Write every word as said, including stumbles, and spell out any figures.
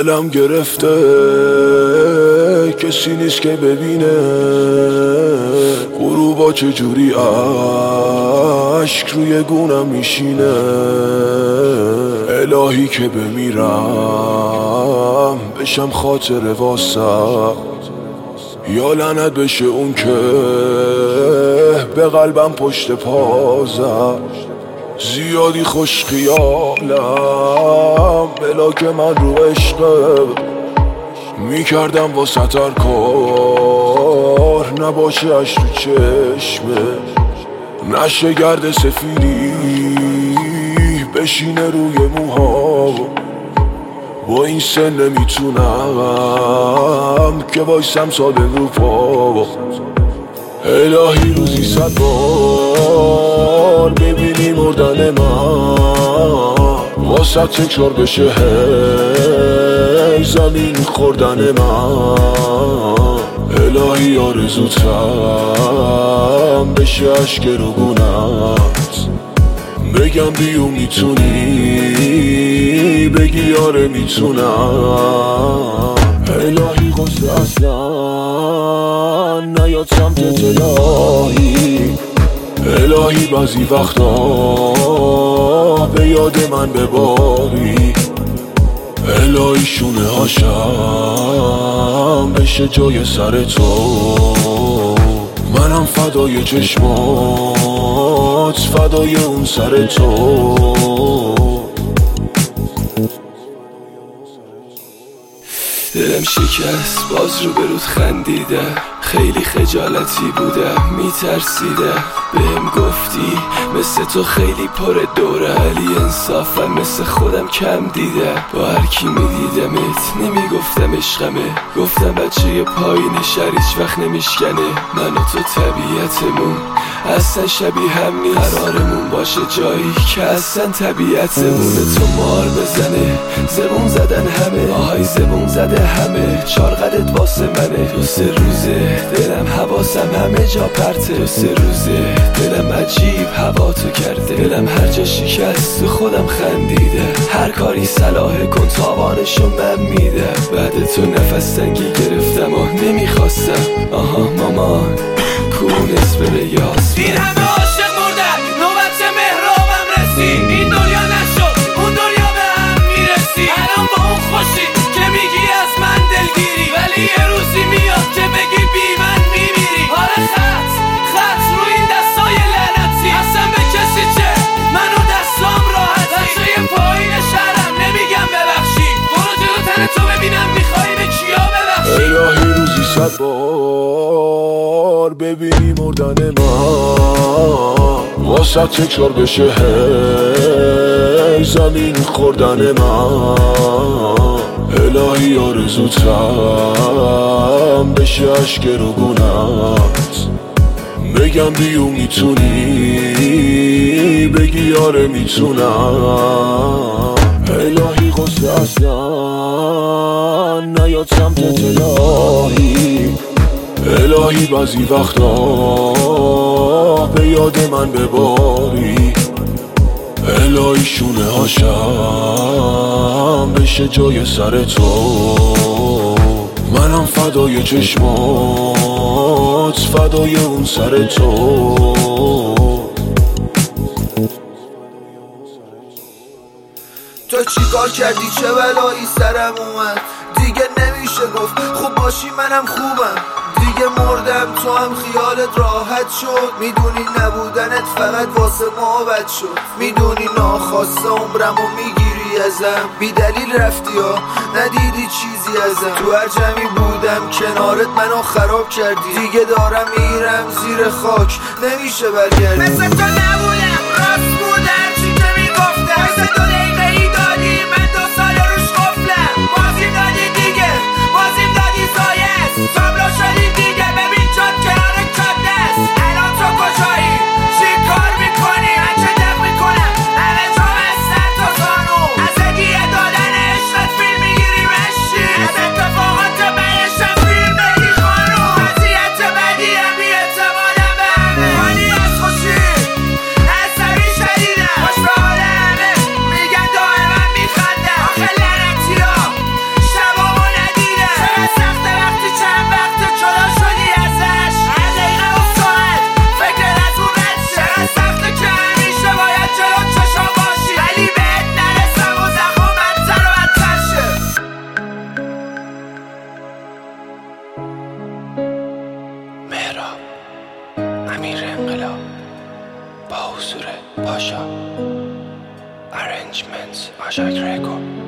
دلم گرفته کسی نیست که ببینه غروبا چجوری عشق روی گونم میشینه. الهی که بمیرم بشم خاطر واسه، یا لعنت بشه اون که به قلبم پشت پا زد. زیادی خوش خیالم بلا که من رو عشقه میکردم واسه هر کار نباشه اش تو چشمه. نشه گرد سفیدی بشینه روی موها، با این سن نمیتونم که وایسم سال رو پا. الهی روزی صد بار ببینی مردن من واسه تکرار بشه هی زمین خوردن من. الهی آرزوتم بشه عشق روگونت، بگم بیو میتونی بگی آره میتونم. الهی قصه اصلا نیاد سمت الهی. الهی بعضی وقتا به یاد من بباری. الهی شونه هاشم بشه جای سر تو، منم فدای چشمات فدای اون سر تو. دلم شکست باز رو برود خندیده، خیلی خجالتی بودم میترسیده. بهم گفتی مثل تو خیلی پر دوره، علی انصافم مثل خودم کم دیده. با هر کی میدیدمت نمیگفتم عشقمه، گفتم بچه پایین شهر هیچ وقت نمیشکنه. من و تو طبیعتمون اصلا شبیه هم نیست، قرارمون باشه جایی که اصلا طبیعتمونه. تو مار بزنه زبون زدن همه، آهای زبون زده همه، چارقدت واسه منه. دو سه روزه دلم حواسم همه جا پرته، دو سه روزه دلم عجیب هوا تو کرده. دلم هر جا شکست تو خودم خندیده، هر کاری صلاحه کن تاوانشو من میده. بعد تو نفس تنگی گرفتم و نمیخواستم، آها مامان کونس به ریاض. این همه عاشق مردن نوبت مهرابم رسید، این دنیا نشد اون دنیا به هم میرسی. الان با اون خوشی که میگی از من دلگیری، ولی یه روزی میاد که بگی بی من میمیری. آره خط خط رو این دستای لعنتی، اصلا به کسی چه منو دستام راحتی. بچه پایین شهرم نمیگم ببخشی، برو جلو تن تو ببینم میخوایی به کیا ببخشی. الهی روزی صد بار ببینی مردن من واسه تکرار بشه هی زمین خوردن من. الهی آرزوتم بشه عشق روگونت، بگم بیو میتونی بگی آره میتونم. الهی قصه اصلا نیاد سمت الهی. الهی بعضی وقتا به یاد من بباری. الهی شونه هاشم بشه جای سر تو، منم فدای چشمات فدای اون سر تو. تو چی کار کردی چه بلایی سرم اومد، دیگه نمیشه گفت خوب باشی منم خوبم. دیگه مردم تو هم خیالت راحت شد، میدونی نبودنت فقط واسه ما بد شد. میدونی ناخواسته عمرمو میگیری ازم، بی دلیل رفتی ها ندیدی چیزی ازم. تو هر جمعی بودم کنارت منو خراب کردی، دیگه دارم میرم زیر خاک نمیشه برگردی. مثل تو نبودم راست بودم چی که میگفتم، مثل تو دقیقه ای دادی من دو سال روش قفلم. بازیم دادی دیگه بازیم دادی زایست، تابلو شدی دیگه ببین جاد کنار کاد دست. الان تو کجایی چی کار میکنی من چه دق میکنم همه جا بستن تا زانو. از هدیه دادن عشقت فیلم میگیری مشتی، از اتفاقات بهشم فیلم بگی خانو. وضعیت بدیم بی اعتمادم به همه، خالی از خوشی حضور پاشا ارنجمنت آشاک ریکو